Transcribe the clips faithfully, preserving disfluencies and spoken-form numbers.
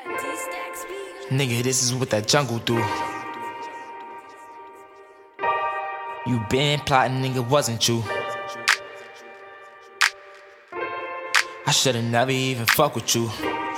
Nigga, this is what that jungle do. You been plotting, nigga, wasn't you? I should've never even fuck with you.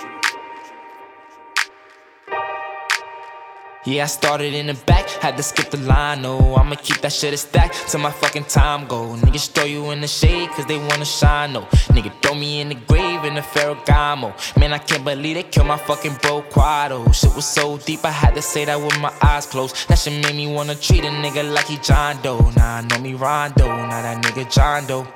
Yeah, I started in the back, had to skip the line, no. I'ma keep that shit a stack till my fucking time go. Niggas throw you in the shade cause they wanna shine, no. Nigga throw me in the grave in the Ferragamo. Man, I can't believe they killed my fucking bro Quado. Shit was so deep, I had to say that with my eyes closed. That shit made me wanna treat a nigga like he John Doe. Nah, I know me Rondo, now that nigga John Doe.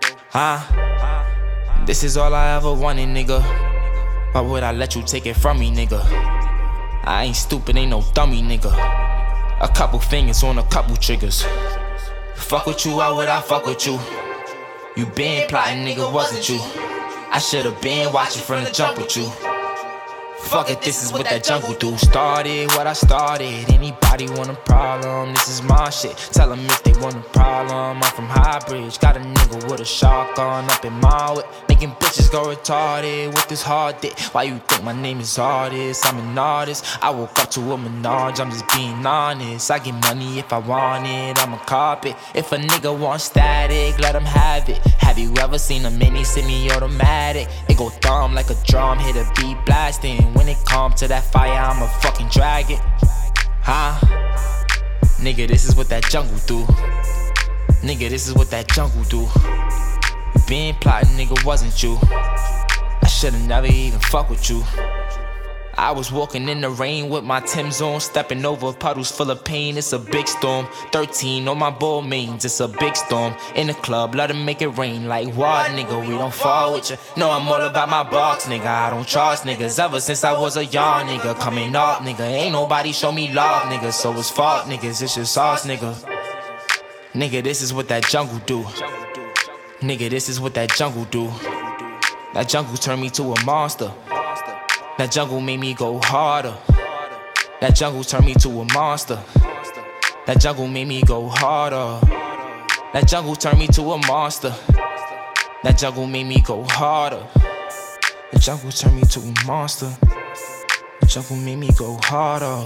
Huh? This is all I ever wanted, nigga. Why would I let you take it from me, nigga? I ain't stupid, ain't no dummy, nigga. A couple fingers on a couple triggers. Fuck with you, why would I fuck with you? You been plotting, nigga, wasn't you? I should've been watching from the jump with you. Fuck it, this is what that jungle do. Started what I started. Anybody want a problem? This is my shit. Tell them if they want a problem. I'm from Highbridge. Got a nigga with a shotgun up in my whip. Making bitches go retarded with this hard dick. Why you think my name is artist? I'm an artist. I woke up to a Menage, I'm just being honest. I get money if I want it, I'm a carpet. If a nigga want static, let him have it. Have you ever seen a mini semi-automatic? It go thumb like a drum, hit a beat blasting. When it come to that fire, I'ma fucking drag it. Huh? Nigga, this is what that jungle do. Nigga, this is what that jungle do. You been plotting, nigga, wasn't you? I should've never even fuck with you. I was walking in the rain with my Tim's on, stepping over puddles full of pain. It's a big storm. thirteen on my ball mains. It's a big storm. In the club, let them make it rain. Like what, nigga? We don't fall with you. No, I'm all about my box, nigga. I don't trust niggas. Ever since I was a young nigga, coming up, nigga. Ain't nobody show me love, nigga. So it's fault, niggas. It's just us, nigga. Nigga, this is what that jungle do. Nigga, this is what that jungle do. That jungle turned me to a monster. That jungle made me go harder. That jungle turned me to a monster. That jungle made me go harder. That jungle turned me to a monster. That jungle made me go harder. The jungle turned me to a monster. The jungle made me go harder.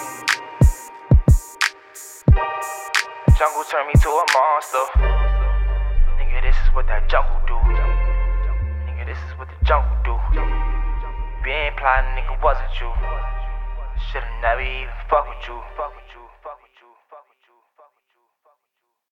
The jungle turned me to a monster. Nigga, this is what that jungle do. Nigga, this is what the jungle do. Been plotting, nigga, wasn't you? Should've never even fuck with you. Fuck with you.